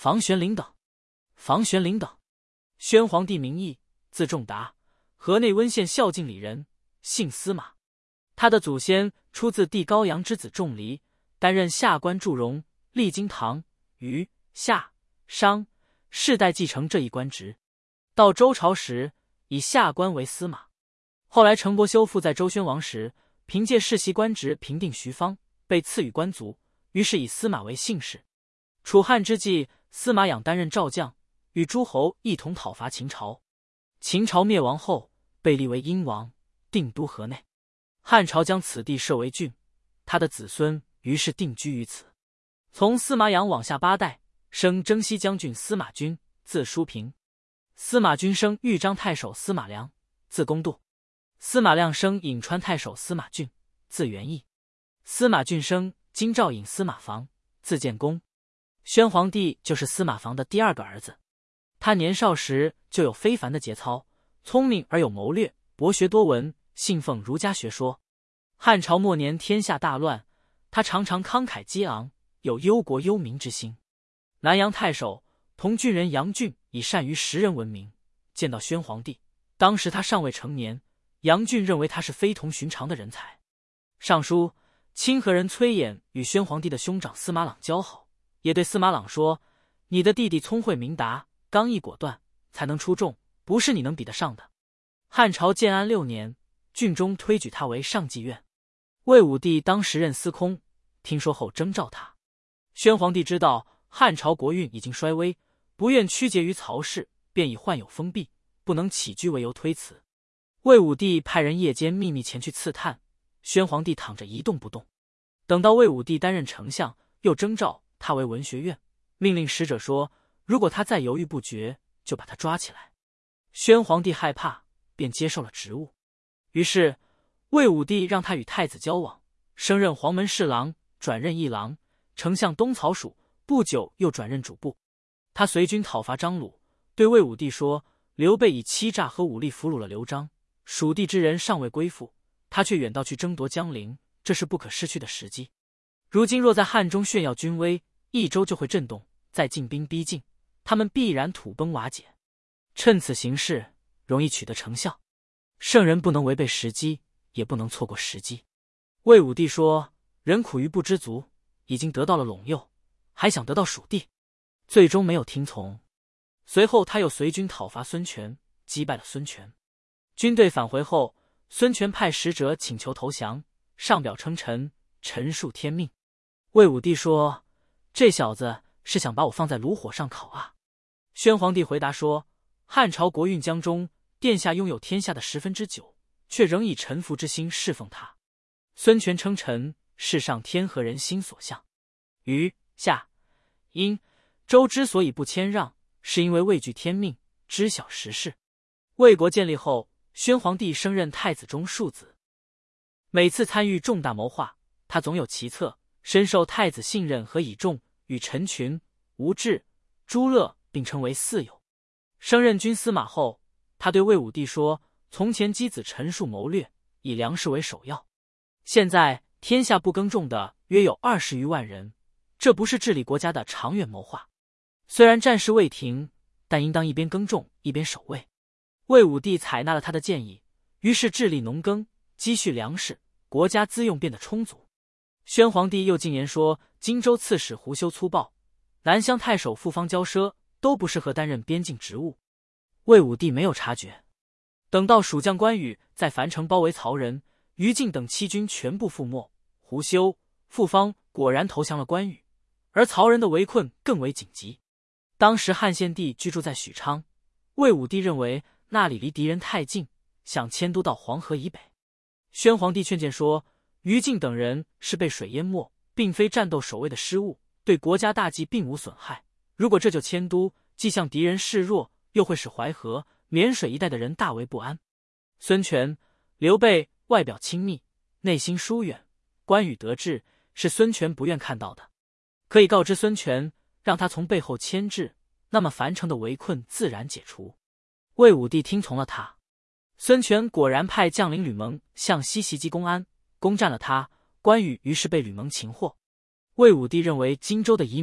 房玄龄等。房玄龄等，宣皇帝名义，字仲达，河内温县孝敬里人，姓司马。他的祖先出自帝高阳之子仲离，担任下官祝融，历经唐、虞、夏、商，世代继承这一官职。到周朝时，以下官为司马。后来程伯修复在周宣王时，凭借世袭官职平定徐方，被赐予官族，于是以司马为姓氏。楚汉之际，司马养担任赵将，与诸侯一同讨伐秦朝。秦朝灭亡后，被立为殷王，定都河内。汉朝将此地设为郡，他的子孙于是定居于此。从司马养往下8代，生征西将军司马均，字叔平。司马均生豫章太守司马良，字公度。司马亮生颍川太守司马俊，字元义。司马俊生京兆尹司马防，字建公。宣皇帝就是司马防的第2个儿子。他年少时就有非凡的节操，聪明而有谋略，博学多闻，信奉儒家学说。汉朝末年天下大乱，他常常慷慨激昂，有忧国忧民之心。南阳太守同郡人杨俊以善于识人闻名，见到宣皇帝，当时他尚未成年，杨俊认为他是非同寻常的人才。上书清河人崔琰与宣皇帝的兄长司马朗交好，也对司马朗说：“你的弟弟聪慧明达，刚毅果断，才能出众，不是你能比得上的。”汉朝建安6年，郡中推举他为上计院。魏武帝当时任司空，听说后征召他。宣皇帝知道汉朝国运已经衰微，不愿屈节于曹氏，便以患有封闭，不能起居为由推辞。魏武帝派人夜间秘密前去刺探，宣皇帝躺着一动不动。等到魏武帝担任丞相，又征召他为文学院，命令使者说，如果他再犹豫不决，就把他抓起来。宣皇帝害怕，便接受了职务。于是魏武帝让他与太子交往，升任黄门侍郎，转任议郎，丞相东曹属，不久又转任主簿。他随军讨伐张鲁，对魏武帝说，刘备以欺诈和武力俘虏了刘璋，蜀地之人尚未归附，他却远道去争夺江陵，这是不可失去的时机。如今若在汉中炫耀军威，益州就会震动，再进兵逼近，他们必然土崩瓦解。趁此行事，容易取得成效。圣人不能违背时机，也不能错过时机。魏武帝说，人苦于不知足，已经得到了陇右，还想得到蜀地，最终没有听从。随后他又随军讨伐孙权，击败了孙权。军队返回后，孙权派使者请求投降，上表称臣，陈述天命。魏武帝说，这小子是想把我放在炉火上烤啊。宣皇帝回答说，汉朝国运将中，殿下拥有天下的9%，却仍以臣服之心侍奉他。孙权称臣，世上天何人心所向？虞、夏、殷、周之所以不谦让，是因为畏惧天命，知晓时事。魏国建立后，宣皇帝升任太子中庶子。每次参与重大谋划，他总有奇策，深受太子信任和倚重，与陈群、吴质、朱乐并称为4友。升任军司马后，他对魏武帝说，从前箕子陈述谋略，以粮食为首要，现在天下不耕种的约有20余万人，这不是治理国家的长远谋划。虽然战事未停，但应当一边耕种一边守卫。魏武帝采纳了他的建议，于是治理农耕，积蓄粮食，国家资用变得充足。宣皇帝又进言说，荆州刺史胡修粗暴，南乡太守傅方骄奢，都不适合担任边境职务。魏武帝没有察觉。等到蜀将关羽在樊城包围曹仁，于禁等7军全部覆没，胡修、傅方果然投降了关羽，而曹仁的围困更为紧急。当时汉献帝居住在许昌，魏武帝认为那里离敌人太近，想迁都到黄河以北。宣皇帝劝谏说，于禁等人是被水淹没，并非战斗守卫的失误，对国家大计并无损害。如果这就迁都，既向敌人示弱，又会使淮河、沔水一带的人大为不安。孙权、刘备外表亲密，内心疏远，关羽得志是孙权不愿看到的。可以告知孙权，让他从背后牵制，那么樊城的围困自然解除。魏武帝听从了他。孙权果然派将领吕蒙向西袭击公安，攻占了他，关羽于是被吕蒙擒获。魏武帝认为荆州的移民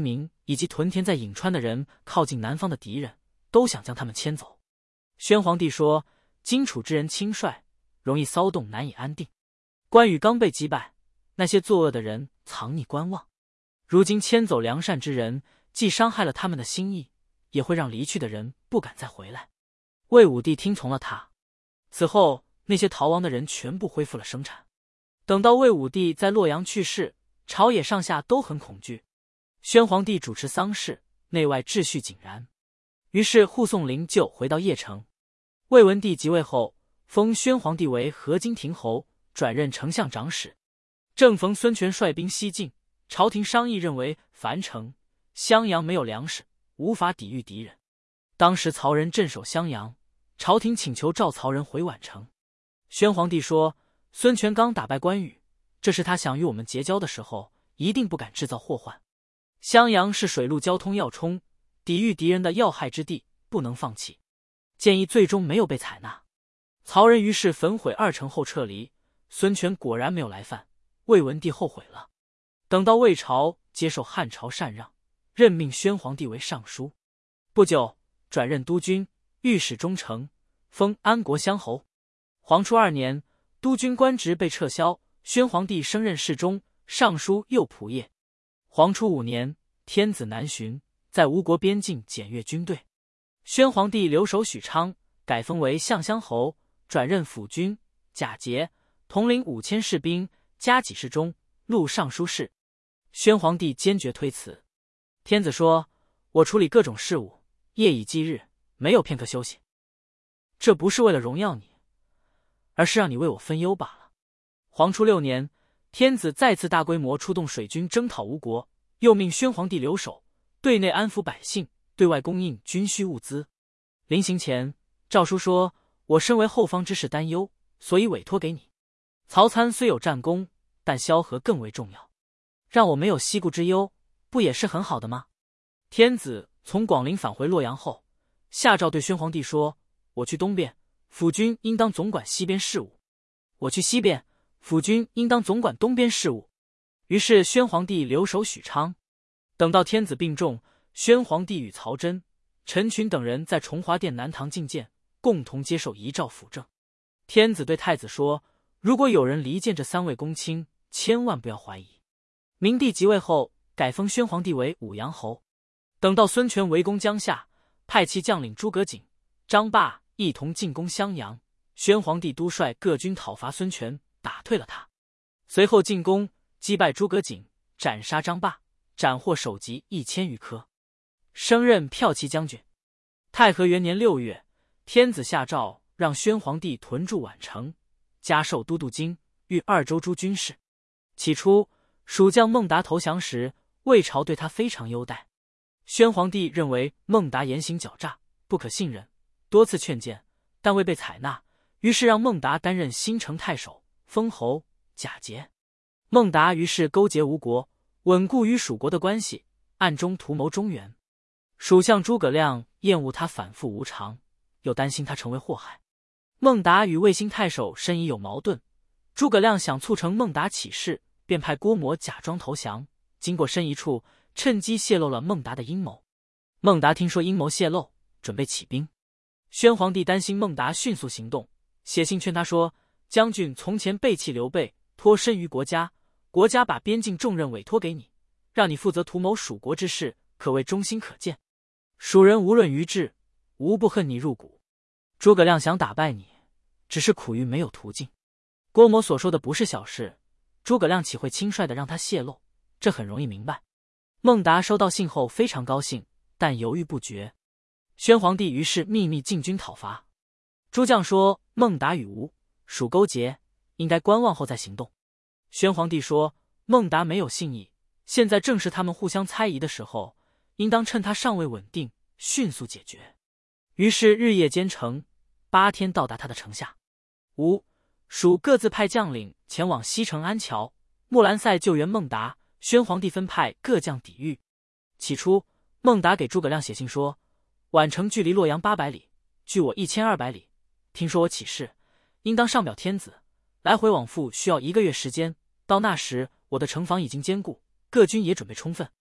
以及屯田在颍川的人靠近南方的敌人，都想将他们牵走。宣皇帝说，荆楚之人轻率，容易骚动，难以安定。关羽刚被击败，那些作恶的人藏匿观望，如今牵走良善之人，既伤害了他们的心意，也会让离去的人不敢再回来。魏武帝听从了他。此后那些逃亡的人全部恢复了生产。等到魏武帝在洛阳去世，朝野上下都很恐惧。宣皇帝主持丧事，内外秩序井然。于是护送灵柩回到邺城。魏文帝即位后，封宣皇帝为河津亭侯，转任丞相长史。正逢孙权率兵西进，朝廷商议认为樊城、襄阳没有粮食，无法抵御敌人。当时曹仁镇守襄阳，朝廷请求召曹仁回宛城。宣皇帝说，孙权刚打败关羽，这是他想与我们结交的时候，一定不敢制造祸患。襄阳是水陆交通要冲，抵御敌人的要害之地，不能放弃。建议最终没有被采纳。曹仁于是焚毁2城后撤离。孙权果然没有来犯，魏文帝后悔了。等到魏朝接受汉朝禅让，任命宣皇帝为尚书，不久转任督军、御史中丞，封安国乡侯。黄初2年，督军官职被撤销，宣皇帝升任侍中、尚书右仆射。黄初5年，天子南巡，在吴国边境检阅军队。宣皇帝留守许昌，改封为相乡侯，转任辅军、假节，统领5000士兵，加给事中、录尚书事。宣皇帝坚决推辞。天子说，我处理各种事务，夜以继日，没有片刻休息。这不是为了荣耀你，而是让你为我分忧罢了。黄初6年，天子再次大规模出动水军征讨吴国，又命宣皇帝留守，对内安抚百姓，对外供应军需物资。临行前，诏书说，我身为后方之事担忧，所以委托给你。曹参虽有战功，但萧何更为重要，让我没有西顾之忧，不也是很好的吗？天子从广陵返回洛阳后，下诏对宣皇帝说，我去东边，辅军应当总管西边事务；我去西边，辅军应当总管东边事务。于是宣皇帝留守许昌。等到天子病重，宣皇帝与曹真、陈群等人在崇华殿南堂觐见，共同接受遗诏辅政。天子对太子说，如果有人离间这3位公卿，千万不要怀疑。明帝即位后，改封宣皇帝为武阳侯。等到孙权围攻江夏，派其将领诸葛瑾、张霸一同进攻襄阳，宣皇帝督率各军讨伐孙权，打退了他。随后进攻，击败诸葛瑾，斩杀张霸，斩获首级1000余颗，升任骠骑将军。太和元年6月，天子下诏让宣皇帝屯驻宛城，加授都督京、豫2州诸军事。起初，蜀将孟达投降时，魏朝对他非常优待。宣皇帝认为孟达言行狡诈，不可信任，多次劝谏，但未被采纳，于是让孟达担任新城太守，封侯、假节。孟达于是勾结吴国，稳固与蜀国的关系，暗中图谋中原。蜀相诸葛亮厌恶他反复无常，又担心他成为祸害。孟达与魏兴太守申仪有矛盾，诸葛亮想促成孟达起事，便派郭摩假装投降，经过申仪处，趁机泄露了孟达的阴谋。孟达听说阴谋泄露，准备起兵。宣皇帝担心孟达迅速行动，写信劝他说，将军从前背弃刘备，托身于国家，国家把边境重任委托给你，让你负责图谋蜀国之事，可谓忠心可见。蜀人无论于志，无不恨你入骨。诸葛亮想打败你，只是苦于没有途径。郭摩所说的不是小事，诸葛亮岂会轻率地让他泄露？这很容易明白。孟达收到信后非常高兴，但犹豫不决。宣皇帝于是秘密进军讨伐。诸将说，孟达与吴、蜀勾结，应该观望后再行动。宣皇帝说，孟达没有信义，现在正是他们互相猜疑的时候，应当趁他尚未稳定，迅速解决。于是日夜兼程，8天到达他的城下。吴、蜀各自派将领前往西城安桥、木兰塞救援孟达，宣皇帝分派各将抵御。起初，孟达给诸葛亮写信说，宛城距离洛阳800里，距我1200里，听说我起事，应当上表天子，来回往复需要1个月时间，到那时我的城防已经坚固，各军也准备充分。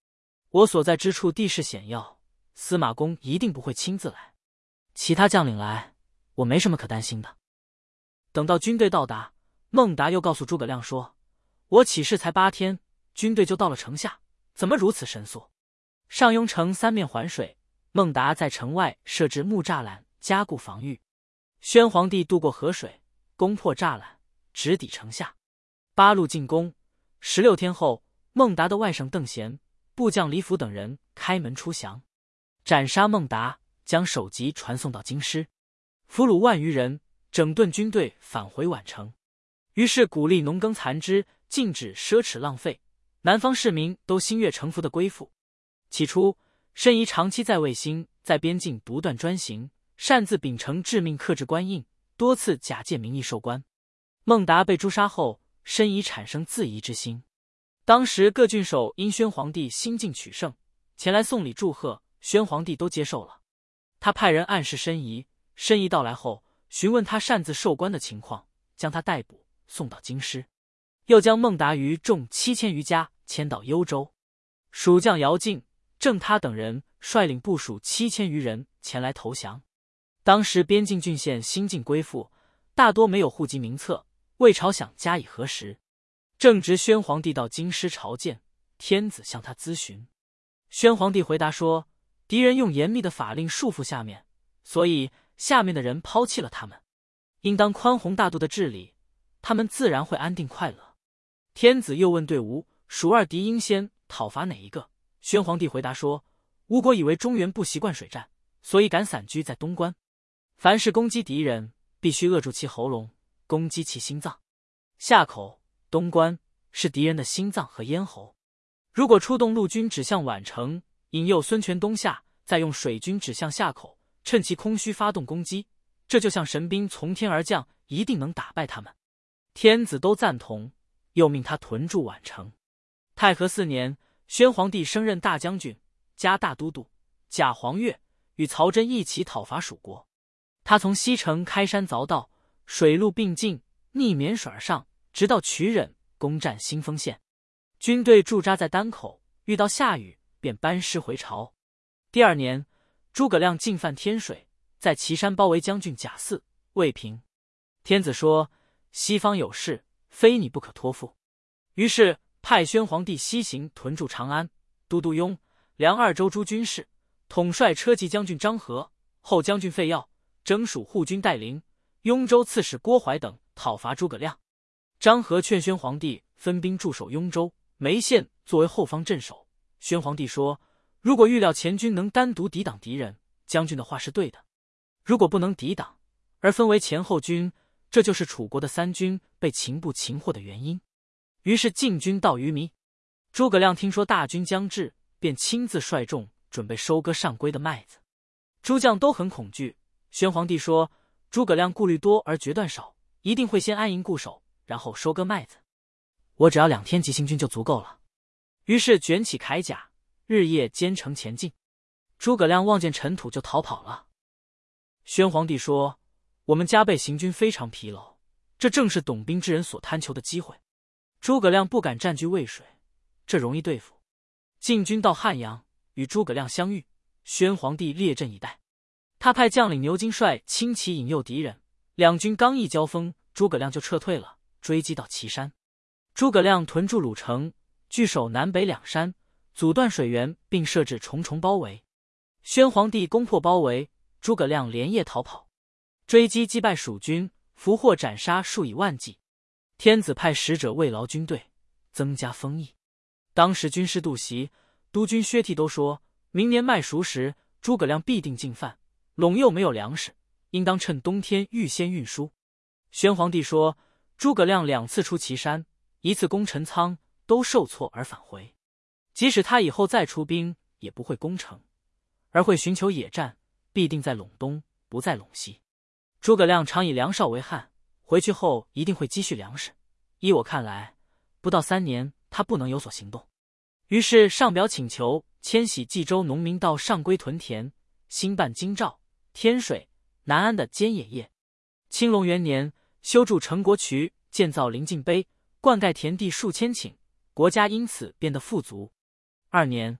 我所在之处地势险要，司马公一定不会亲自来。其他将领来，我没什么可担心的。”等到军队到达，孟达又告诉诸葛亮说：“我起事才8天，军队就到了城下，怎么如此神速？”上庸城三面环水，孟达在城外设置木栅栏，加固防御。宣皇帝渡过河水，攻破栅栏，直抵城下。8路进攻。16天后，孟达的外甥邓贤、部将李辅等人开门出降，斩杀孟达，将首级传送到京师，俘虏万余人，整顿军队，返回宛城。于是鼓励农耕残织，禁止奢侈浪费，南方市民都心悦诚服的归附。起初，申仪长期在卫星，在边境独断专行，擅自秉承致命克制官印，多次假借名义授官。孟达被诛杀后，申仪产生自疑之心。当时各郡守因宣皇帝新晋取胜，前来送礼祝贺，宣皇帝都接受了。他派人暗示申仪，申仪到来后，询问他擅自授官的情况，将他逮捕，送到京师。又将孟达余众7000余家迁到幽州。蜀将姚敬、郑他等人率领部属7000余人前来投降。当时边境郡县新晋归附，大多没有户籍名册，魏朝想加以核实。正值宣皇帝到京师朝见，天子向他咨询。宣皇帝回答说：“敌人用严密的法令束缚下面，所以下面的人抛弃了他们，应当宽宏大度的治理，他们自然会安定快乐。”天子又问队伍：“蜀二敌应先讨伐哪一个？”宣皇帝回答说：“吴国以为中原不习惯水战，所以敢散居在东关。凡是攻击敌人，必须扼住其喉咙，攻击其心脏。下口、东关是敌人的心脏和咽喉。如果出动陆军指向宛城，引诱孙权东下，再用水军指向下口，趁其空虚发动攻击，这就像神兵从天而降，一定能打败他们。”天子都赞同，又命他屯驻宛城。太和4年，宣皇帝升任大将军，加大都督，假黄钺，与曹真一起讨伐蜀国。他从西城开山凿道，水陆并进，逆沔水而上，直到曲忍，攻占新丰县。军队驻扎在丹口，遇到下雨，便班师回朝。第2年，诸葛亮进犯天水，在岐山包围将军贾似，未平。天子说：“西方有事，非你不可托付。”于是派宣皇帝西行，屯驻长安，都督雍、梁2州诸军事，统帅车骑将军张合、后将军费耀、征蜀护军戴陵、雍州刺史郭淮等讨伐诸葛亮。张合劝宣皇帝分兵驻守雍州、眉县作为后方镇守。宣皇帝说：“如果预料前军能单独抵挡敌人，将军的话是对的；如果不能抵挡，而分为前后军，这就是楚国的3军被秦部擒获的原因。”于是进军到鱼糜。诸葛亮听说大军将至，便亲自率众准备收割上归的麦子。诸将都很恐惧。宣皇帝说：“诸葛亮顾虑多而决断少，一定会先安营固守，然后收割麦子。我只要2天急行军就足够了。”于是卷起铠甲，日夜兼程前进。诸葛亮望见尘土就逃跑了。宣皇帝说：“我们加倍行军非常疲劳，这正是懂兵之人所贪求的机会。”诸葛亮不敢占据渭水，这容易对付。进军到汉阳，与诸葛亮相遇，宣皇帝列阵以待。他派将领牛金帅轻骑引诱敌人，两军刚一交锋，诸葛亮就撤退了，追击到岐山。诸葛亮屯驻鲁城，据守南北2山，阻断水源，并设置重重包围。宣皇帝攻破包围，诸葛亮连夜逃跑，追击击败蜀军，俘获斩杀数以万计。天子派使者慰劳军队，增加丰邑。当时军师杜袭、督军薛悌都说，明年麦熟时，诸葛亮必定进犯，陇右没有粮食，应当趁冬天预先运输。宣皇帝说，诸葛亮2次出祁山，1次攻陈仓，都受挫而返回。即使他以后再出兵，也不会攻城，而会寻求野战，必定在陇东，不在陇西。诸葛亮常以梁少为汉，回去后一定会积蓄粮食。依我看来，不到3年，他不能有所行动。于是上表请求迁徙冀州农民到上归屯田，兴办京兆、天水、南安的间野业。青龙元年，修筑成国渠，建造临晋碑，灌溉田地数千顷，国家因此变得富足。2年，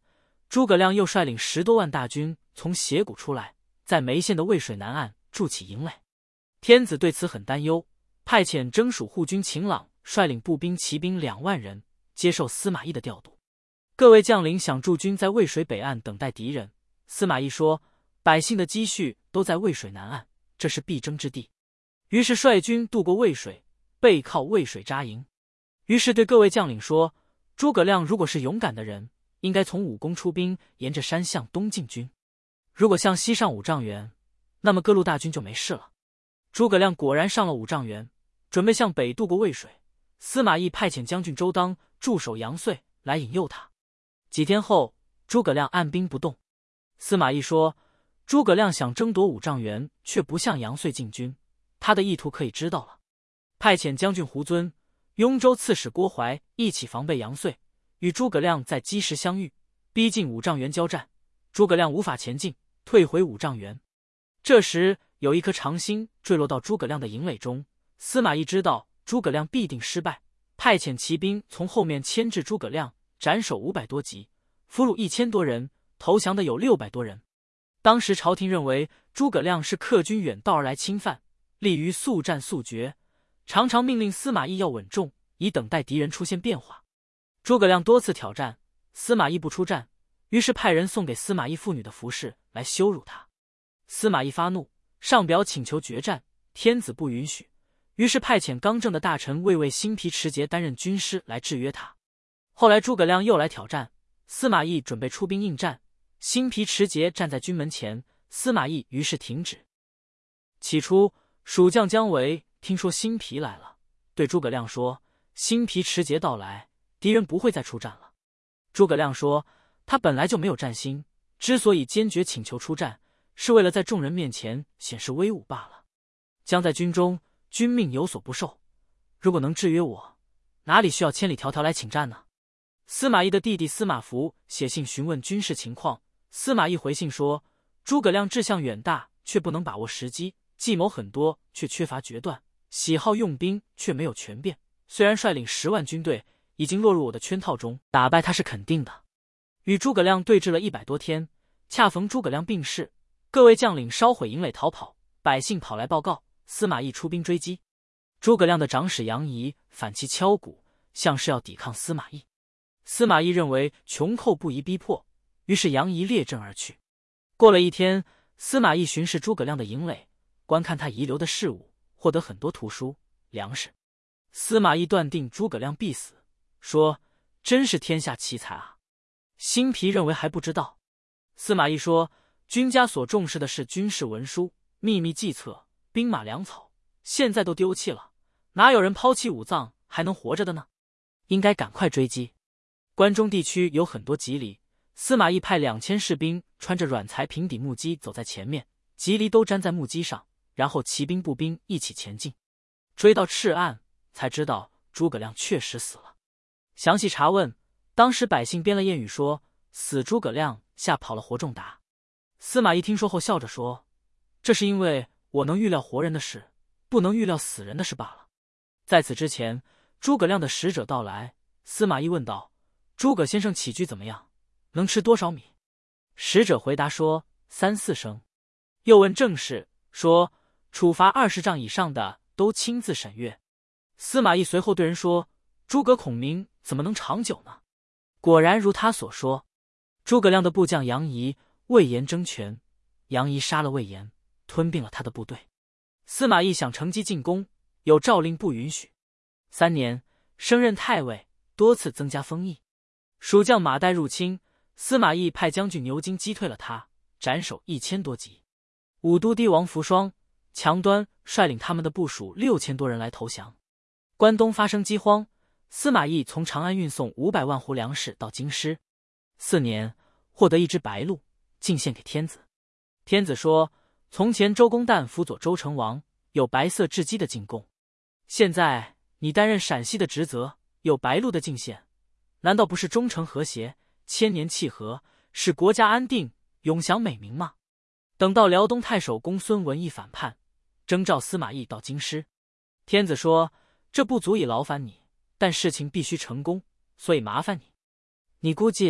诸葛亮又率领10多万大军从斜谷出来，在眉县的渭水南岸筑起营垒。天子对此很担忧，派遣征蜀护军秦朗率领步兵、骑兵2万人，接受司马懿的调度。各位将领想驻军在渭水北岸等待敌人。司马懿说：“百姓的积蓄都在渭水南岸，这是必争之地。”于是率军渡过渭水，背靠渭水扎营。于是对各位将领说：“诸葛亮如果是勇敢的人，应该从武功出兵，沿着山向东进军；如果向西上5丈原，那么各路大军就没事了。”诸葛亮果然上了5丈原，准备向北渡过渭水。司马懿派遣将军周当驻守杨遂来引诱他。几天后，诸葛亮按兵不动。司马懿说：“诸葛亮想争夺5丈原，却不向杨遂进军，他的意图可以知道了。”派遣将军胡遵、雍州刺史郭淮一起防备杨遂，与诸葛亮在基石相遇，逼近5丈原交战。诸葛亮无法前进，退回5丈原。这时有一颗长星坠落到诸葛亮的营垒中，司马懿知道诸葛亮必定失败，派遣骑兵从后面牵制诸葛亮，斩首500多级，俘虏1000多人，投降的有600多人。当时朝廷认为诸葛亮是客军远道而来侵犯，利于速战速决，常常命令司马懿要稳重，以等待敌人出现变化。诸葛亮多次挑战，司马懿不出战，于是派人送给司马懿妇女的服饰来羞辱他。司马懿发怒，上表请求决战，天子不允许，于是派遣刚正的大臣卫尉辛毗持节担任军师来制约他。后来诸葛亮又来挑战，司马懿准备出兵应战，辛毗持节站在军门前，司马懿于是停止。起初蜀将姜维听说辛毗来了，对诸葛亮说：“辛毗持节到来，敌人不会再出战了。”诸葛亮说：“他本来就没有战心，之所以坚决请求出战，是为了在众人面前显示威武罢了。将在军中，君命有所不受，如果能制约我，哪里需要千里迢迢来请战呢？”司马懿的弟弟司马孚写信询问军事情况，司马懿回信说：“诸葛亮志向远大，却不能把握时机，计谋很多，却缺乏决断，喜好用兵，却没有权变。虽然率领10万军队，已经落入我的圈套中，打败他是肯定的。”与诸葛亮对峙了100多天，恰逢诸葛亮病逝，各位将领烧毁营垒逃跑，百姓跑来报告，司马懿出兵追击。诸葛亮的长史杨仪反其敲鼓，像是要抵抗司马懿。司马懿认为穷寇不宜逼迫，于是杨仪列阵而去。过了1天，司马懿巡视诸葛亮的营垒，观看他遗留的事物，获得很多图书、粮食。司马懿断定诸葛亮必死，说：“真是天下奇才啊！”辛毗认为还不知道。司马懿说：“君家所重视的是军事文书、秘密计策、兵马粮草，现在都丢弃了，哪有人抛弃5脏还能活着的呢？应该赶快追击。”关中地区有很多棘藜，司马懿派2000士兵穿着软材平底木屐走在前面，棘藜都粘在木屐上，然后骑兵步兵一起前进。追到赤岸，才知道诸葛亮确实死了。详细查问，当时百姓编了谚语说：“死诸葛亮，吓跑了活仲达。”司马懿听说后笑着说：“这是因为我能预料活人的事，不能预料死人的事罢了。”在此之前，诸葛亮的使者到来，司马懿问道：“诸葛先生起居怎么样？能吃多少米？”使者回答说：“3、4升。”又问正事，说：“处罚20丈以上的都亲自审阅。”司马懿随后对人说：“诸葛孔明怎么能长久呢？”果然如他所说，诸葛亮的部将杨仪、魏延争权，杨仪杀了魏延，吞并了他的部队。司马懿想乘机进攻，有诏令不允许。3年，升任太尉，多次增加封邑。蜀将马岱入侵，司马懿派将军牛金击退了他，斩首1000多级。武都帝王扶霜、强端率领他们的部属6000多人来投降。关东发生饥荒，司马懿从长安运送500万斛粮食到京师。4年，获得一只白鹿，进献给天子。天子说：“从前周公旦辅佐周成王，有白色雉鸡的进贡，现在你担任陕西的职责，有白鹿的进献，难道不是忠诚和谐、千年契合，使国家安定、永享美名吗？”等到辽东太守公孙文义反叛，征召司马懿到京师。天子说：“这不足以劳烦你，但事情必须成功，所以麻烦你。你估计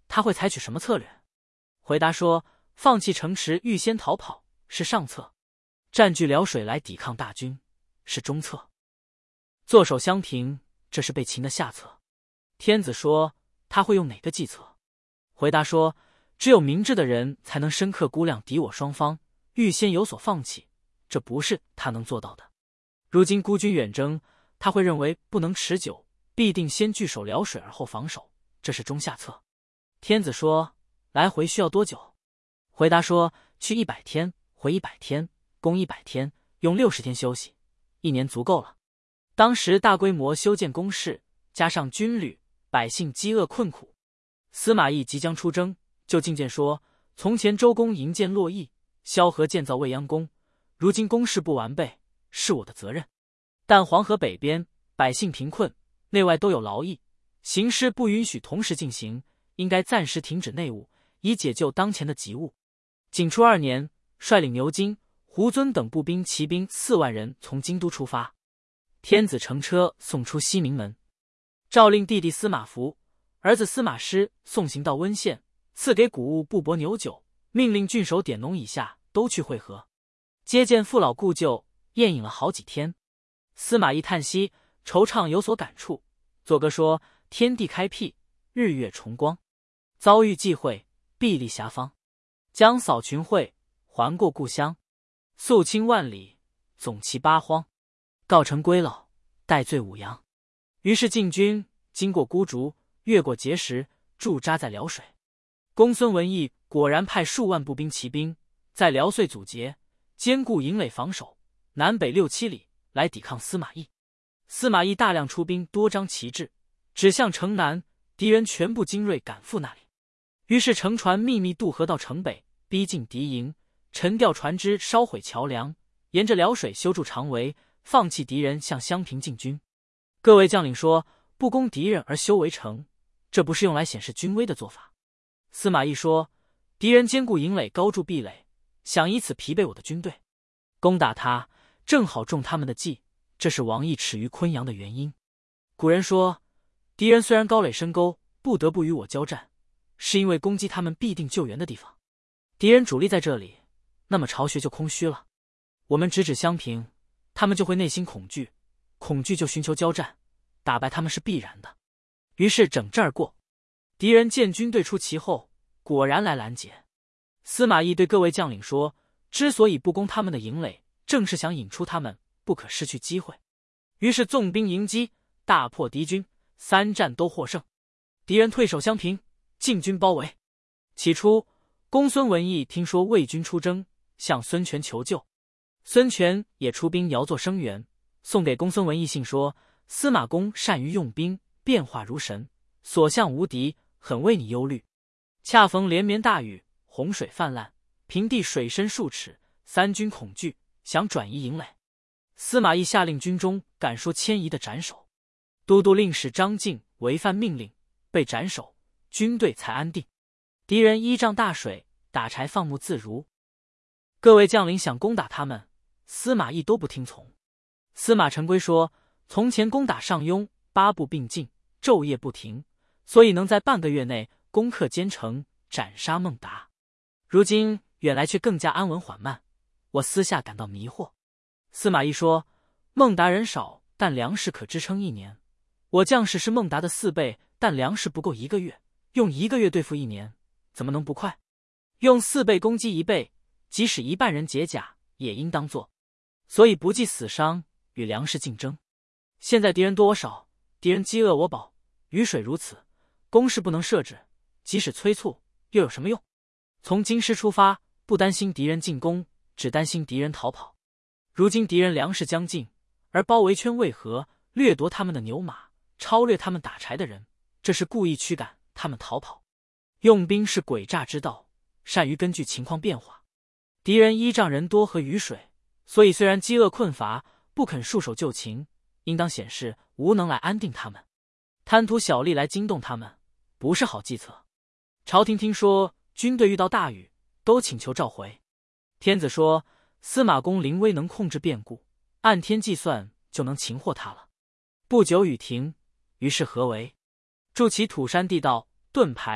他会采取什么策略？回答说，放弃城池预先逃跑是上策，占据辽水来抵抗大军是中策，坐守襄平这是被擒的下策。天子说，他会用哪个计策？回答说，只有明智的人才能深刻估量敌我双方，预先有所放弃，这不是他能做到的。如今孤军远征，他会认为不能持久，必定先据守辽水而后防守，这是中下策。天子说，来回需要多久？回答说，去100天，回100天，攻100天，用60天休息，1年足够了。当时大规模修建工事，加上军旅，百姓饥饿困苦。司马懿即将出征，就进谏说，从前周公营建洛邑，萧何建造未央宫，如今工事不完备，是我的责任。但黄河北边百姓贫困，内外都有劳役，行师不允许同时进行，应该暂时停止内务，以解救当前的急务。景初2年，率领牛金、胡遵等步兵骑兵4万人从京都出发。天子乘车送出西明门，诏令弟弟司马孚、儿子司马师送行到温县，赐给谷物布帛牛酒，命令郡守典农以下都去会合，接见父老故旧，宴饮了好几天。司马懿叹息，惆怅有所感触，作歌说，天地开辟，日月重光，遭遇际会，壁立遐方，将扫群会，还过故乡，肃清万里，总其八荒，告成归老，待罪五阳。于是进军，经过孤竹，越过碣石，驻扎在辽水。公孙文艺果然派数万步兵骑兵在辽遂阻截，坚固营垒防守，南北6、7里来抵抗司马懿。司马懿大量出兵，多张旗帜，指向城南，敌人全部精锐赶赴那里。于是乘船秘密渡河到城北，逼近敌营，沉调船只，烧毁桥梁，沿着辽水修筑长围，放弃敌人向襄平进军。各位将领说，不攻敌人而修围城，这不是用来显示军威的做法。司马懿说，敌人坚固营垒，高筑壁垒，想以此疲惫我的军队，攻打他正好中他们的计，这是王毅耻于昆阳的原因。古人说，敌人虽然高垒深沟，不得不与我交战，是因为攻击他们必定救援的地方。敌人主力在这里，那么巢穴就空虚了。我们直指襄平，他们就会内心恐惧，恐惧就寻求交战，打败他们是必然的。于是整阵而过，敌人见军队出其后，果然来拦截。司马懿对各位将领说，之所以不攻他们的营垒，正是想引出他们，不可失去机会。于是纵兵迎击，大破敌军，3战都获胜。敌人退守襄平，进军包围。起初公孙文艺听说魏军出征，向孙权求救。孙权也出兵遥作声援，送给公孙文艺信说，司马公善于用兵，变化如神，所向无敌，很为你忧虑。恰逢连绵大雨，洪水泛滥，平地水深数尺，3军恐惧，想转移营垒。司马懿下令军中敢说迁移的斩首。都督令史张敬违犯命令，被斩首，军队才安定。敌人依仗大水，打柴放牧自如。各位将领想攻打他们，司马懿都不听从。司马陈规说，从前攻打上庸，8部并进，昼夜不停，所以能在半个月内攻克坚城，斩杀孟达。如今远来却更加安稳缓慢，我私下感到迷惑。司马懿说，孟达人少，但粮食可支撑1年。我将士是孟达的4倍，但粮食不够1个月，用1个月对付1年，怎么能不快？用4倍攻击1倍，即使1半人解甲，也应当做。所以不计死伤，与粮食竞争。现在敌人多我少，敌人饥饿我饱，雨水如此，攻势不能设置，即使催促，又有什么用？从京师出发，不担心敌人进攻，只担心敌人逃跑。如今敌人粮食将尽，而包围圈未合，掠夺他们的牛马，超掠他们打柴的人，这是故意驱赶他们逃跑。用兵是诡诈之道，善于根据情况变化。敌人依仗人多和雨水，所以虽然饥饿困乏，不肯束手就擒，应当显示无能来安定他们，贪图小利来惊动他们，不是好计策。朝廷听说军队遇到大雨，都请求召回。天子说，司马公临危能控制变故，按天计算就能擒获他了。不久雨停，于是何为？筑起土山地道，盾牌，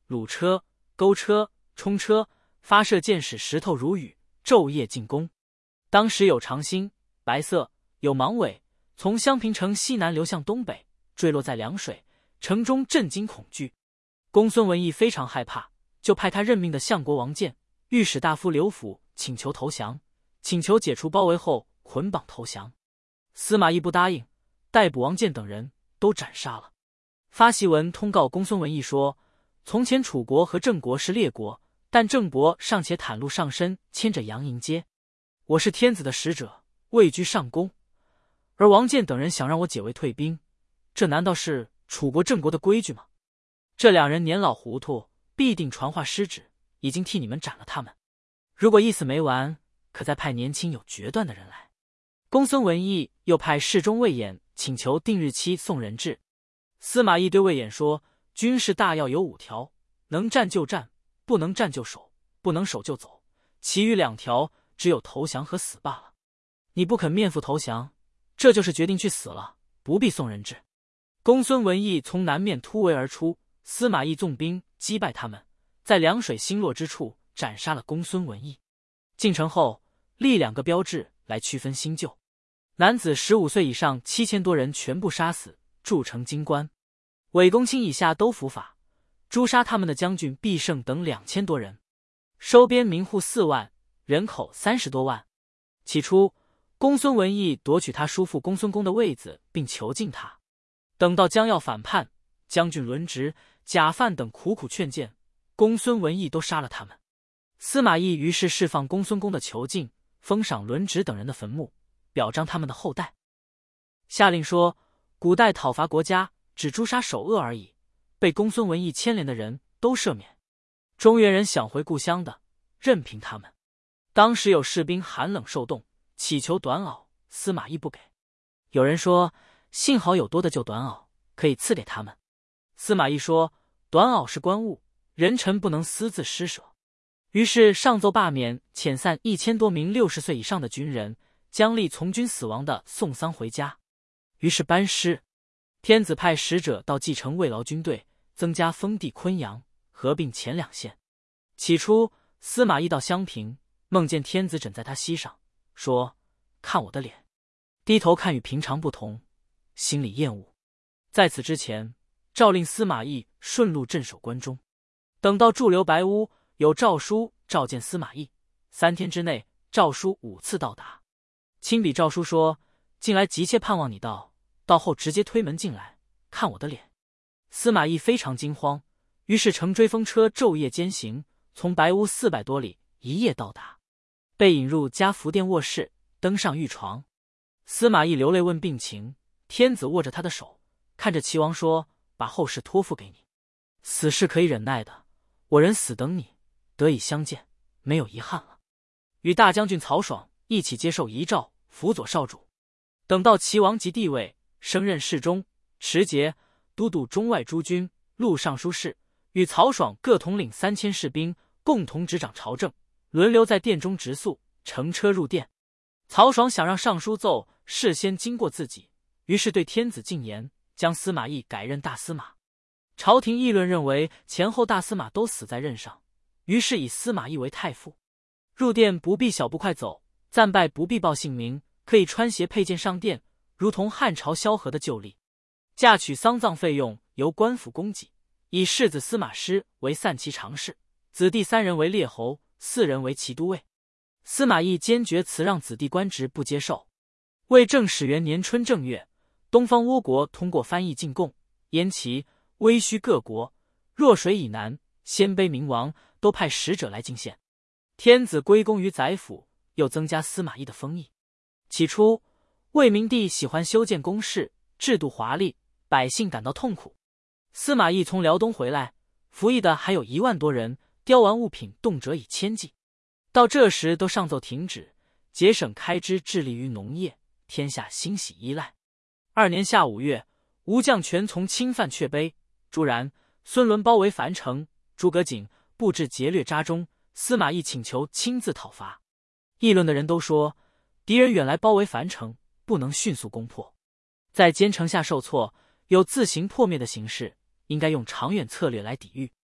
鲁车、钩车、冲车，发射箭矢石头如雨，昼夜进攻。当时有长星、白色，有芒尾，从襄平城西南流向东北，坠落在凉水，城中震惊恐惧。公孙文艺非常害怕，就派他任命的相国王建、御史大夫刘辅请求投降，请求解除包围后捆绑投降。司马懿不答应，逮捕王建等人，都斩杀了。发檄文通告公孙文艺说，从前楚国和郑国是列国，但郑伯尚且袒露上身，牵着羊迎接。我是天子的使者，位居上宫，而王建等人想让我解围退兵，这难道是楚国郑国的规矩吗？这两人年老糊涂，必定传话失旨，已经替你们斩了他们。如果意思没完，可再派年轻有决断的人来。公孙文艺又派侍中魏衍请求定日期送人质。司马懿对魏衍说，军事大要有5条，能战就战，不能战就守，不能守就走，其余2条只有投降和死罢了。你不肯面赴投降，这就是决定去死了，不必送人质。公孙文艺从南面突围而出，司马懿纵兵击败他们，在凉水星落之处斩杀了公孙文艺。进城后立2个标志来区分新旧，男子15岁以上7000多人全部杀死，铸成金冠。韦公卿以下都伏法，诛杀他们的将军毕胜等2000多人，收编民户4万，人口30多万。起初公孙文艺夺取他叔父公孙公的位子，并囚禁他。等到将要反叛，将军轮值、贾范等苦苦劝谏，公孙文艺都杀了他们。司马懿于是释放公孙公的囚禁，封赏轮值等人的坟墓，表彰他们的后代。下令说，古代讨伐国家只诛杀首恶而已，被公孙文艺牵连的人都赦免。中原人想回故乡的，任凭他们。当时有士兵寒冷受冻，乞求短袄，司马懿不给。有人说，幸好有多的旧短袄，可以赐给他们。司马懿说，短袄是官物，人臣不能私自施舍。于是上奏罢免遣散1000多名60岁以上的军人，将立从军死亡的送丧回家。于是班师。天子派使者到蓟城慰劳军队，增加封地昆阳，合并前2县。起初司马懿到襄平，梦见天子枕在他膝上，说，看我的脸。低头看与平常不同，心里厌恶。在此之前，诏令司马懿顺路镇守关中。等到驻留白屋，有诏书召见司马懿，3天之内诏书5次到达。亲笔诏书说，近来急切盼望你到后直接推门进来，看我的脸。司马懿非常惊慌，于是乘追风车昼夜兼行，从白屋400多里一夜到达，被引入嘉福殿卧室，登上御床。司马懿流泪问病情，天子握着他的手，看着齐王说，把后事托付给你，死事可以忍耐的，我人死等你，得以相见，没有遗憾了。与大将军曹爽一起接受遗诏，辅佐少主。等到齐王即帝位，升任侍中、持节、都督中外诸军、录尚书事，与曹爽各统领3000士兵，共同执掌朝政，轮流在殿中直宿，乘车入殿。曹爽想让尚书奏事先经过自己，于是对天子进言，将司马懿改任大司马。朝廷议论认为前后大司马都死在任上，于是以司马懿为太傅。入殿不必小步快走，暂拜不必报姓名，可以穿鞋佩剑上殿，如同汉朝萧何的旧例。嫁娶丧葬费用由官府供给，以世子司马师为散骑常侍，子弟3人为列侯，4人为骑都尉。司马懿坚决辞让子弟官职，不接受。为正始元年春正月，东方倭国通过翻译进贡，燕齐、威须各国，若水以南，鲜卑明王都派使者来进献。天子归功于宰辅，又增加司马懿的封邑。起初魏明帝喜欢修建宫室，制度华丽，百姓感到痛苦。司马懿从辽东回来，服役的还有1万多人，雕玩物品动辄以千计。到这时都上奏停止，节省开支，致力于农业，天下欣喜依赖。2年夏5月，吴将全从侵犯阙碑，朱然、孙伦包围樊城，诸葛瑾布置劫掠扎中，司马懿请求亲自讨伐。议论的人都说，敌人远来包围樊城，不能迅速攻破，在坚城下受挫，有自行破灭的形势，应该用长远策略来抵御。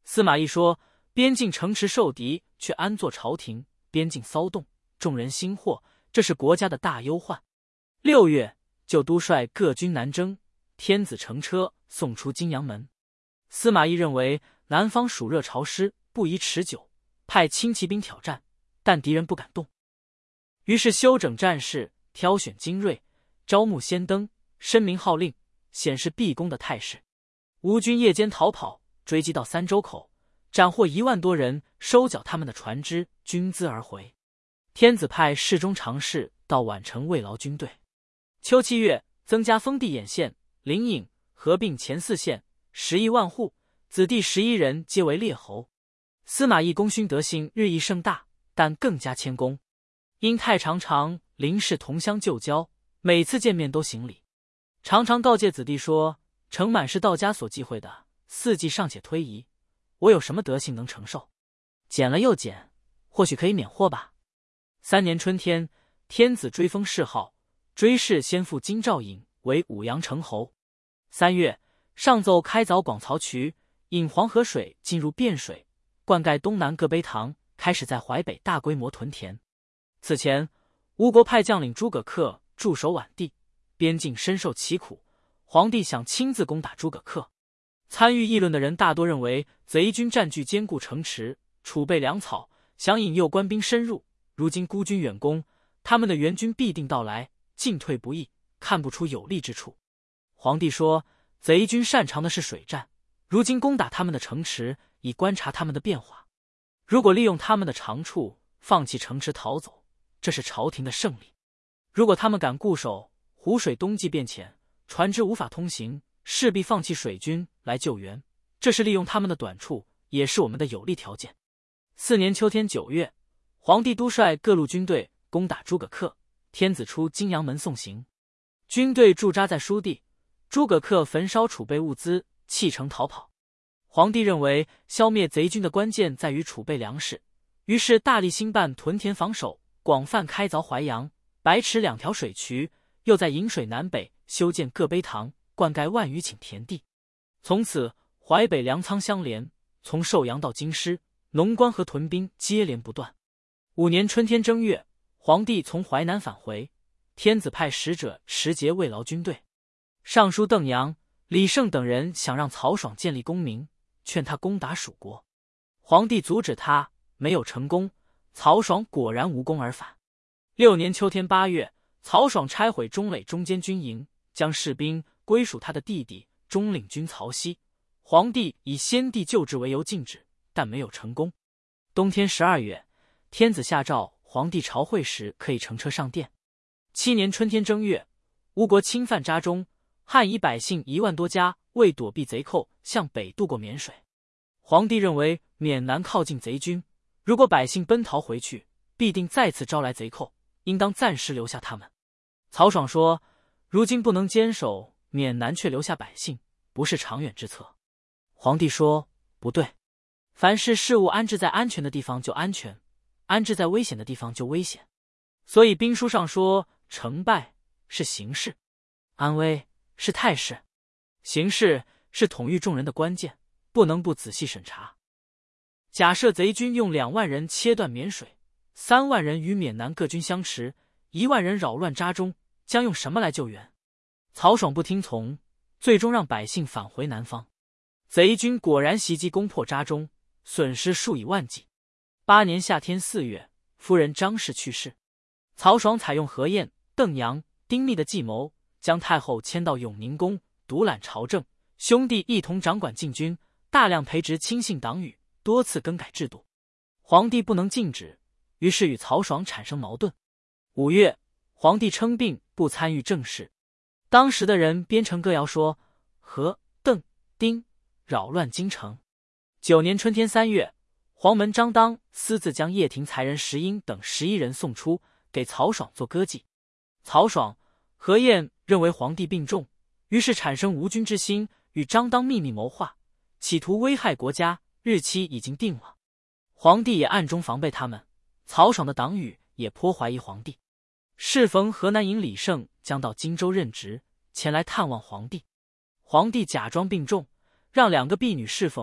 司马懿说：“边境城池受敌，却安坐朝廷；边境骚动，众人心惑，这是国家的大忧患。”6月，就都率各军南征，天子乘车送出金阳门。司马懿认为南方暑热潮湿，不宜持久，派轻骑兵挑战，但敌人不敢动。于是修整战事，挑选精锐，招募先登，申明号令，显示必攻的态势。吴军夜间逃跑，追击到三州口，斩获1万多人，收缴他们的船只、军资而回。天子派侍中常侍到宛城慰劳军队。秋7月，增加封地兖县、临颍，合并前4县，11万户，子弟11人皆为列侯。司马懿功勋德行日益盛大，但更加谦恭。因太常邻氏同乡旧交，每次见面都行礼，常告诫子弟说：“承满是道家所忌讳的，4季尚且推移，我有什么德行能承受？减了又减，或许可以免祸吧。”3年春天，天子追封谥号，追谥先父金兆尹为武阳城侯。3月，上奏开凿广曹渠，引黄河水进入汴水，灌溉东南各碑堂，开始在淮北大规模屯田。此前，吴国派将领诸葛恪驻守宛地，边境深受其苦，皇帝想亲自攻打诸葛恪。参与议论的人大多认为贼军占据坚固城池，储备粮草，想引诱官兵深入。如今孤军远攻，他们的援军必定到来，进退不易，看不出有利之处。皇帝说，贼军擅长的是水战，如今攻打他们的城池，以观察他们的变化。如果利用他们的长处，放弃城池逃走，这是朝廷的胜利。如果他们敢固守，湖水冬季变浅，船只无法通行，势必放弃水军来救援，这是利用他们的短处，也是我们的有利条件。4年秋天9月，皇帝督率各路军队攻打诸葛恪，天子出金阳门送行。军队驻扎在书地，诸葛恪焚烧储备物资，弃城逃跑。皇帝认为消灭贼军的关键在于储备粮食，于是大力兴办屯田防守，广泛开凿淮阳、白池2条水渠，又在颍水南北修建各碑堂，灌溉万余顷田地。从此淮北粮仓相连，从寿阳到京师，农官和屯兵接连不断。5年春天正月，皇帝从淮南返回，天子派使者持节慰劳军队。尚书邓阳、李胜等人想让曹爽建立功名，劝他攻打蜀国。皇帝阻止他，没有成功。曹爽果然无功而返。6年秋天8月，曹爽拆毁中垒中间军营，将士兵归属他的弟弟中领军曹溪。皇帝以先帝旧制为由禁止，但没有成功。冬天12月，天子下诏，皇帝朝会时可以乘车上殿。7年春天正月，吴国侵犯扎中，汉以百姓1万多家为躲避贼寇，向北渡过沔水。皇帝认为沔南靠近贼军，如果百姓奔逃回去，必定再次招来贼寇，应当暂时留下他们。曹爽说，如今不能坚守沔南，却留下百姓，不是长远之策。皇帝说，不对，凡是事物安置在安全的地方就安全，安置在危险的地方就危险。所以兵书上说，成败是形势，安危是态势，形势是统御众人的关键，不能不仔细审查。假设贼军用2万人切断沔水，3万人与沔南各军相持，1万人扰乱扎中，将用什么来救援？曹爽不听从，最终让百姓返回南方。贼军果然袭击攻破扎中，损失数以万计。8年夏天4月，夫人张氏去世。曹爽采用何晏、邓阳、丁密的计谋，将太后迁到永宁宫，独揽朝政，兄弟一同掌管禁军，大量培植亲信党羽，多次更改制度。皇帝不能禁止，于是与曹爽产生矛盾。5月，皇帝称病不参与政事。当时的人编成歌谣说，何、邓、丁扰乱京城。9年春天3月，黄门张当私自将掖庭才人石英等11人送出，给曹爽做歌妓。曹爽、何晏认为皇帝病重，于是产生无君之心，与张当秘密谋划，企图危害国家，日期已经定了。皇帝也暗中防备他们，曹爽的党羽也颇怀疑皇帝。适逢河南尹李胜将到荆州任职，前来探望皇帝。皇帝假装病重，让2个婢女侍奉，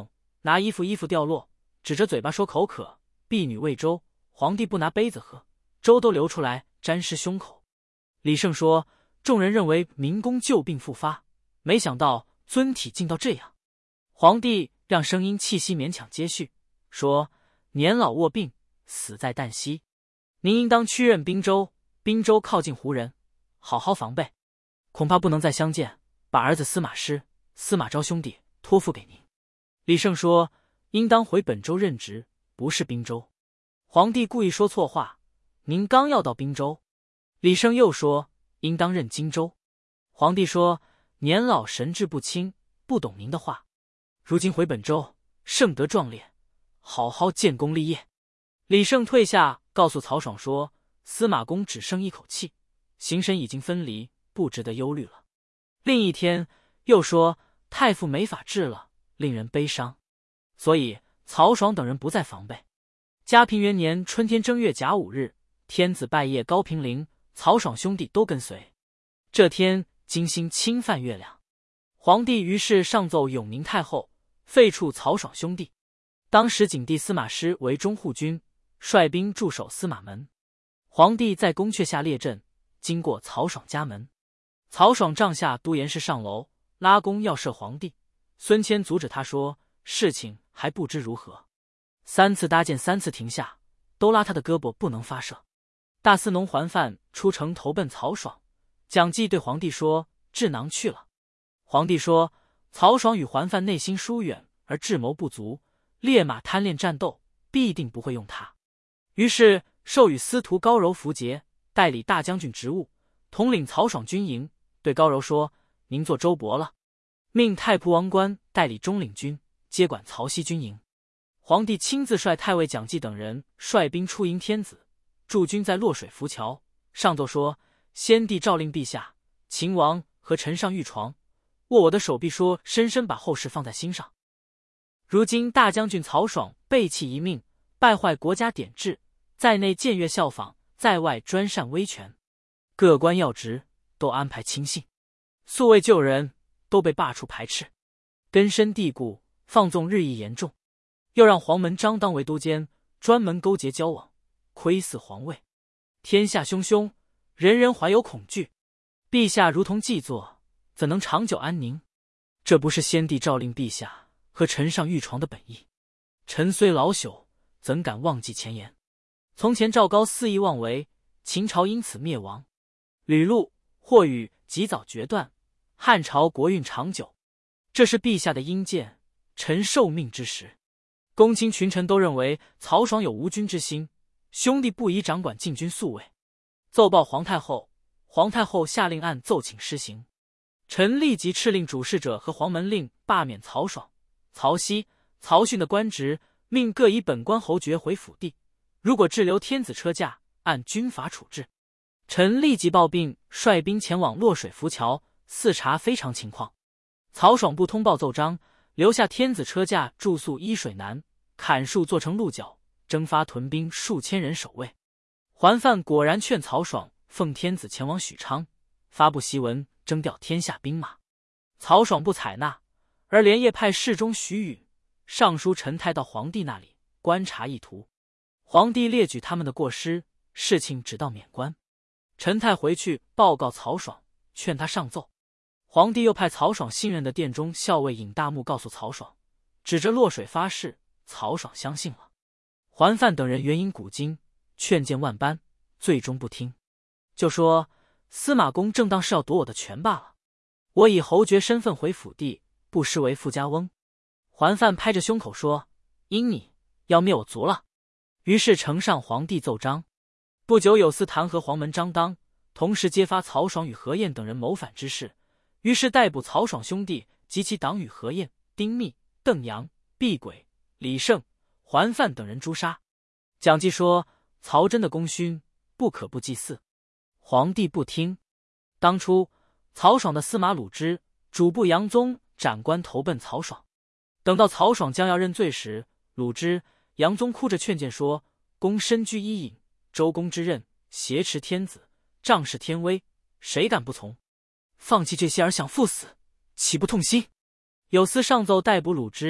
拿衣服掉落，指着嘴巴说口渴，婢女喂粥，皇帝不拿杯子喝，粥都流出来沾湿胸口。李胜说，众人认为明公旧病复发，没想到尊体竟到这样。皇帝让声音气息勉强接续，说，年老卧病，死在旦夕，您应当屈任滨州，滨州靠近胡人，好好防备，恐怕不能再相见，把儿子司马师、司马昭兄弟托付给您。李胜说，应当回本州任职，不是滨州。皇帝故意说错话，您刚要到滨州。李胜又说，应当任荆州。皇帝说，年老神志不清，不懂您的话，如今回本州，盛得壮烈，好好建功立业。李胜退下，告诉曹爽说，司马公只剩一口气，形神已经分离，不值得忧虑了。另一天又说，太傅没法治了，令人悲伤，所以曹爽等人不再防备。嘉平元年春天正月甲午日，天子拜谒高平陵，曹爽兄弟都跟随。这天金星侵犯月亮，皇帝于是上奏永宁太后，废黜曹爽兄弟。当时景帝司马师为中护军，率兵驻守司马门。皇帝在宫阙下列阵，经过曹爽家门。曹爽帐下都言是上楼拉弓要射皇帝，孙谦阻止他说，事情还不知如何。3次搭箭3次停下，都拉他的胳膊不能发射。大司农桓范出城投奔曹爽，蒋济对皇帝说，智囊去了。皇帝说，曹爽与桓范内心疏远而智谋不足，烈马贪恋战斗，必定不会用他。于是授予司徒高柔符节，代理大将军职务，统领曹爽军营。对高柔说，您做周伯了。命太仆王冠代理中领军，接管曹溪军营。皇帝亲自率太尉蒋济等人率兵出迎天子，驻军在洛水浮桥。上奏说，先帝诏令陛下，秦王和陈上御床，握我的手臂说，深深把后事放在心上。如今大将军曹爽背弃一命，败坏国家典制，在内僭越效仿，在外专擅威权，各官要职都安排亲信，素未救人，都被罢黜排斥，根深蒂固，放纵日益严重。又让黄门张当为都监，专门勾结交往，窥伺皇位。天下汹汹，人人怀有恐惧。陛下如同既坐，怎能长久安宁？这不是先帝诏令陛下和臣上御床的本意。臣虽老朽，怎敢忘记前言？从前赵高肆意妄为，秦朝因此灭亡。吕禄、霍禹及早决断，汉朝国运长久。这是陛下的阴鉴，臣受命之时。公卿群臣都认为曹爽有无君之心，兄弟不宜掌管禁军宿卫。奏报皇太后，皇太后下令按奏请施行。臣立即敕令主事者和黄门令罢免曹爽、曹熙、曹训的官职，命各以本官侯爵回府地。如果滞留天子车驾，按军法处置。臣立即报病，率兵前往洛水浮桥视察非常情况。曹爽不通报奏章，留下天子车驾住宿伊水南，砍树做成鹿角，征发屯兵数千人守卫。桓范果然劝曹爽奉天子前往许昌，发布檄文征调天下兵马。曹爽不采纳，而连夜派侍中徐允、尚书陈泰到皇帝那里观察意图。皇帝列举他们的过失，事情只到免官。陈泰回去报告曹爽，劝他上奏。皇帝又派曹爽信任的殿中校尉尹大木告诉曹爽，指着洛水发誓。曹爽相信了。桓范等人援引古今，劝谏万般，最终不听，就说司马公正当是要夺我的权罢了。我以侯爵身份回府地，不失为富家翁。桓范拍着胸口说，因你要灭我族了。于是呈上皇帝奏章。不久有司弹劾黄门张当，同时揭发曹爽与何晏等人谋反之事，于是逮捕曹爽兄弟及其党羽何晏、丁密、邓阳、毕轨、李胜、桓范等人诛杀。蒋济说，曹真的功勋不可不祭祀。皇帝不听。当初曹爽的司马鲁之、主簿杨宗斩官投奔曹爽。等到曹爽将要认罪时，鲁之、杨宗哭着劝谏说，公身居伊尹、周公之任，挟持天子，仗势天威，谁敢不从？放弃这些而想赴死，岂不痛心？有司上奏逮捕鲁之、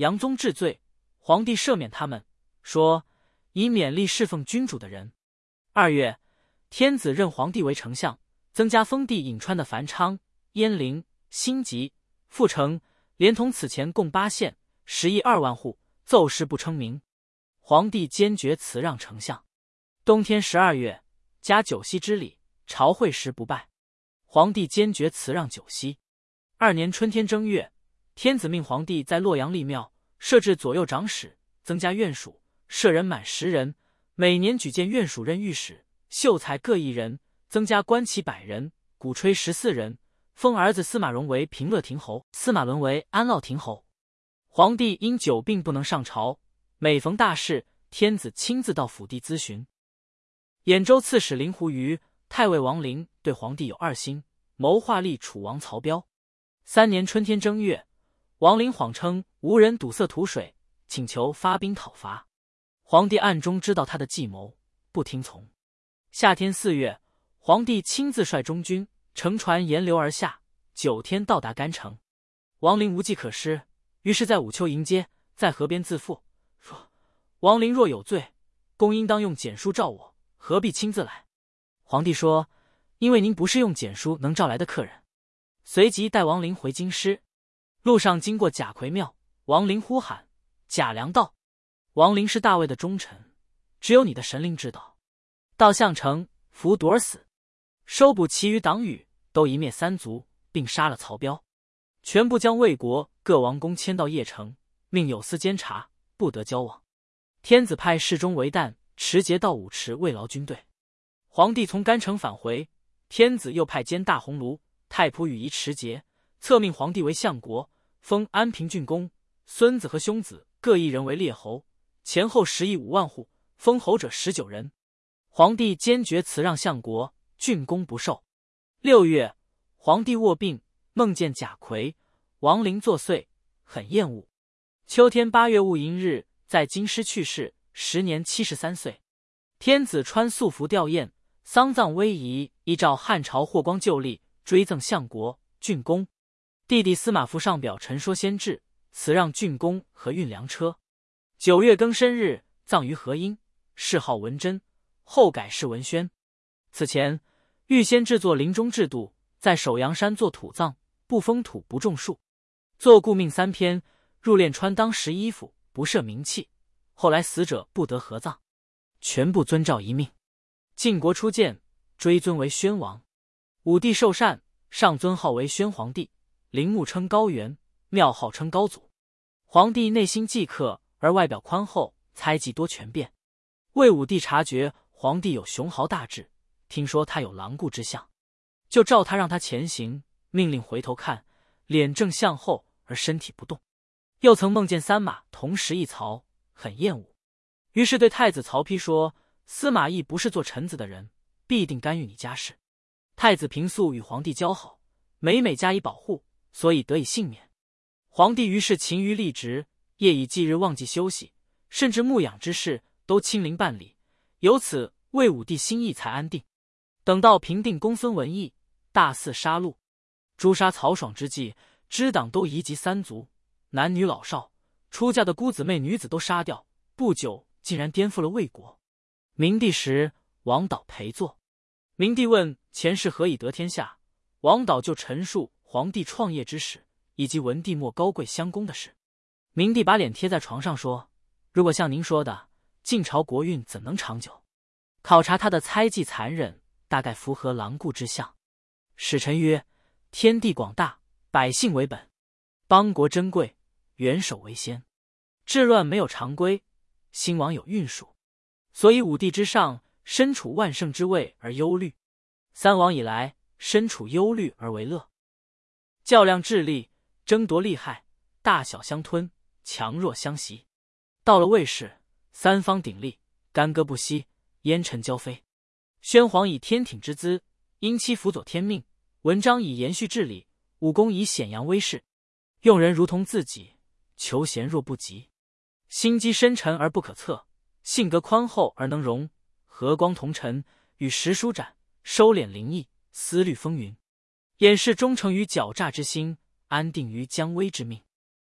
杨宗治罪，皇帝赦免他们，说以勉励侍奉君主的人。2月，天子任皇帝为丞相，增加封地颍川的繁昌、鄢陵、辛集、阜成，连同此前共8县，10亿2万户，奏事不称名。皇帝坚决辞让丞相。冬天12月，加九锡之礼，朝会时不拜。皇帝坚决辞让九锡。2年春天正月，天子命皇帝在洛阳立庙，设置左右长史，增加院属，设人满10人，每年举荐院属任御史、秀才各1人，增加官旗100人，鼓吹14人，封儿子司马荣为平乐亭侯，司马伦为安乐亭侯。皇帝因久病不能上朝，每逢大事，天子亲自到府邸咨询。兖州刺史林狐于、太尉王陵对皇帝有2心，谋划立楚王曹彪。3年春天正月，王陵谎称无人堵塞土水，请求发兵讨伐。皇帝暗中知道他的计谋，不听从。夏天4月，皇帝亲自率中军乘船沿流而下，9天到达甘城。王陵无计可施，于是在武丘迎接，在河边自负，说：王陵若有罪，公应当用简书召我，何必亲自来？皇帝说：因为您不是用简书能召来的客人。随即带王陵回京师。路上经过贾逵庙，王陵呼喊：贾良到！王陵是大魏的忠臣，只有你的神灵知道。到项城，伏毒而死，收捕其余党羽，都一灭3族，并杀了曹彪，全部将魏国各王公迁到邺城，命有司监察，不得交往。天子派侍中韦诞持节到武池慰劳军队。皇帝从甘城返回，天子又派监大鸿胪、太仆羽仪持节，册命皇帝为相国，封安平郡公，孙子和兄子各1人为列侯，前后10亿5万户，封侯者19人。皇帝坚决辞让相国、郡公不受。6月，皇帝卧病，梦见贾逵、王陵作祟，很厌恶。秋天8月戊寅日，在京师去世，时年73岁。天子穿素服吊唁，丧葬威仪，依照汉朝霍光旧例，追赠相国、郡公。弟弟司马孚上表陈说先制，辞让郡公和运粮车。9月庚申日，葬于河阴，谥号文贞，后改谥文宣。此前预先制作临终制度，在首阳山做土葬，不封土不种树，做顾命3篇，入殓穿当时衣服，不设名器。后来死者不得合葬，全部遵照遗命。晋国初建，追尊为宣王。武帝受禅，上尊号为宣皇帝，陵墓称高原，庙号称高祖。皇帝内心忌客，而外表宽厚，猜忌多权变。魏武帝察觉皇帝有雄豪大志，听说他有狼顾之相，就召他让他前行，命令回头看，脸正向后而身体不动。又曾梦见3马同时一槽，很厌恶，于是对太子曹丕说：司马懿不是做臣子的人，必定干预你家事。太子平素与皇帝交好，每每加以保护，所以得以幸免。皇帝于是勤于立职，夜以继日，忘记休息，甚至牧养之事都亲临办理，由此魏武帝心意才安定。等到平定公孙文艺，大肆杀戮，诛杀曹爽之际，支党都移及3族，男女老少，出嫁的姑子妹女子都杀掉，不久竟然颠覆了魏国。明帝时，王导陪坐。明帝问前世何以得天下，王导就陈述皇帝创业之始，以及文帝莫高贵相公的事。明帝把脸贴在床上说：如果像您说的，晋朝国运怎能长久？考察他的猜忌残忍，大概符合狼顾之相。使臣曰：天地广大，百姓为本，邦国珍贵，元首为先。治乱没有常规，兴亡有运数，所以武帝之上，身处万圣之位而忧虑；三王以来，身处忧虑而为乐。较量智力，争夺利害，大小相吞，强弱相袭。到了魏氏，三方鼎立，干戈不息，烟尘交飞。宣皇以天挺之姿，殷期辅佐天命；文章以延续治理，武功以显扬威势。用人如同自己，求贤若不及。心机深沉而不可测，性格宽厚而能容。和光同尘，与时舒展，收敛灵异，思虑风云。掩饰忠诚于狡诈之心，安定于将危之命。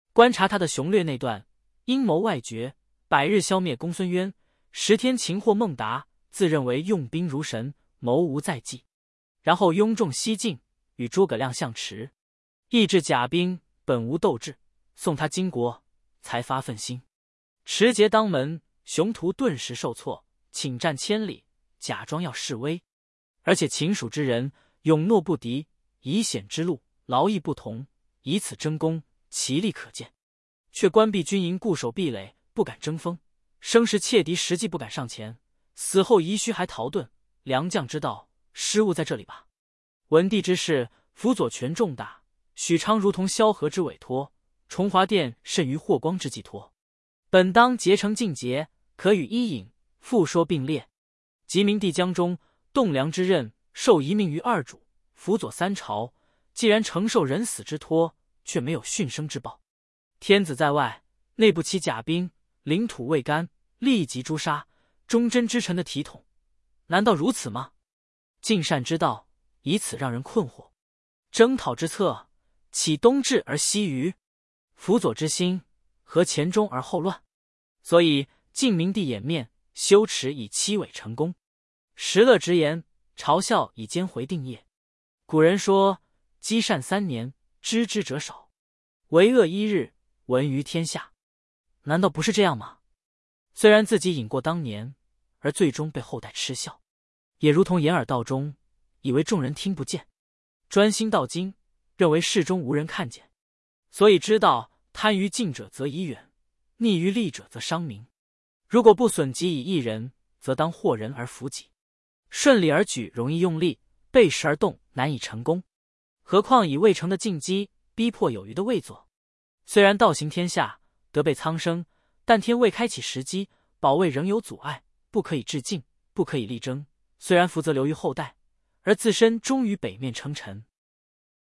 观察他的雄略内断，阴谋外绝，百日消灭公孙渊，10天擒获孟达，自认为用兵如神，谋无再计。然后拥众西进，与诸葛亮相持，抑制甲兵，本无斗志，送他金国，才发愤心。持节当门，雄图顿时受挫，请战千里，假装要示威。而且秦蜀之人勇懦不敌，以险之路，劳逸不同，以此争功，其力可见。却关闭军营，固守壁垒，不敢争锋，生时切敌，实际不敢上前，死后遗须还逃遁。良将之道，失误在这里吧。文帝之事，辅佐权重大，许昌如同萧何之委托，崇华殿甚于霍光之寄托。本当结成尽节，可与伊尹复说并列。及明帝江中，栋梁之任，受遗命于二主，辅佐三朝。既然承受人死之托，却没有殉生之报。天子在外，内部起甲兵，领土未干，立即诛杀忠贞之臣的体统，难道如此吗？尽善之道，以此让人困惑。征讨之策，岂东至而西虞？辅佐之心，何前中而后乱？所以晋明帝掩面，羞耻以欺伪成功，时乐直言，嘲笑以奸回定业。古人说，积善3年，知之者少，为恶1日，闻于天下。难道不是这样吗？虽然自己隐过当年，而最终被后代嗤笑，也如同掩耳盗钟，以为众人听不见，专心道经，认为世中无人看见。所以知道贪于近者则以远，逆于利者则伤民。如果不损己以益人，则当祸人而福己。顺利而举容易用力，背时而动难以成功。何况以未成的进击，逼迫有余的未做。虽然道行天下，得备苍生，但天未开启时机，保卫仍有阻碍，不可以致敬，不可以力争。虽然福泽留于后代，而自身终于北面称臣。